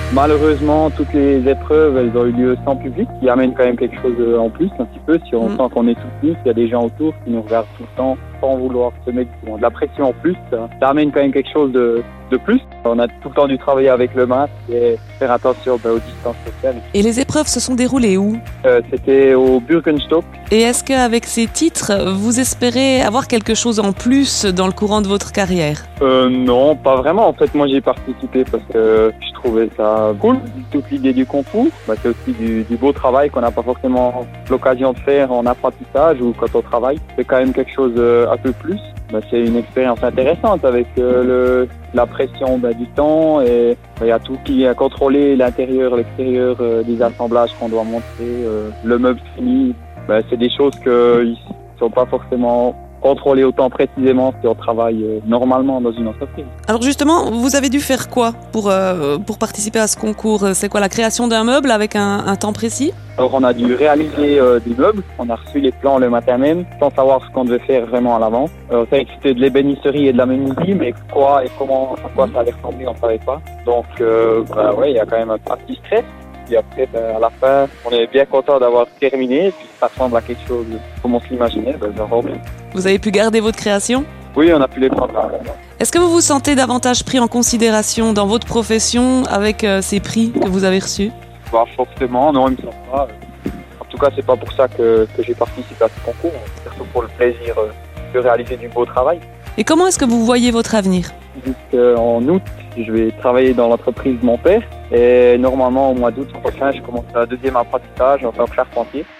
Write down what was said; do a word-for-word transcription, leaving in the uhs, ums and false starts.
Malheureusement, toutes les épreuves, elles ont eu lieu sans public, qui amène quand même quelque chose en plus, un petit peu, si on Mm. sent qu'on est soutenus, s'il y a des gens autour qui nous regardent tout le temps, sans vouloir se mettre de la pression en plus, ça, ça amène quand même quelque chose de, de plus. On a tout le temps dû travailler avec le masque et faire attention ben, aux distances sociales. Et les épreuves se sont déroulées où ? Euh, C'était au Bürgenstock. Et est-ce qu'avec ces titres, vous espérez avoir quelque chose en plus dans le courant de votre carrière ? Euh, non, pas vraiment. En fait, moi, j'ai participé parce que je trouvais ça cool. Toute l'idée du concours, bah, c'est aussi du, du beau travail qu'on n'a pas forcément l'occasion de faire en apprentissage ou quand on travaille. C'est quand même quelque chose euh, un peu plus. Bah, c'est une expérience intéressante avec euh, le, la pression bah, du temps et il y a tout qui est à contrôler, l'intérieur, l'extérieur euh, des assemblages qu'on doit montrer, euh, le meuble fini. Bah, c'est des choses qui ne sont pas forcément contrôler autant précisément si on travaille euh, normalement dans une entreprise. Alors justement, vous avez dû faire quoi pour, euh, pour participer à ce concours ? C'est quoi, la création d'un meuble avec un, un temps précis ? Alors on a dû réaliser euh, des meubles, on a reçu les plans le matin même, sans savoir ce qu'on devait faire vraiment à l'avance. Euh, on savait que c'était de l'ébénisterie et de la menuiserie, mais quoi et comment, à quoi ça allait ressembler, on ne savait pas. Donc euh, bah, ouais, il y a quand même un petit stress. Puis après, ben, à la fin, on est bien content d'avoir terminé. Puis ça ressemble à quelque chose comme on se l'imaginait. Ben, genre, vous avez pu garder votre création ? Oui, on a pu les prendre. Est-ce que vous vous sentez davantage pris en considération dans votre profession avec euh, ces prix que vous avez reçus ? Bah, forcément, non, il me semble pas. En tout cas, c'est pas pour ça que, que j'ai participé à ce concours. C'est surtout pour le plaisir de réaliser du beau travail. Et comment est-ce que vous voyez votre avenir ? Jusqu'en août, je vais travailler dans l'entreprise de mon père. Et normalement, au mois d'août prochain, je commence un deuxième apprentissage en tant que charpentier.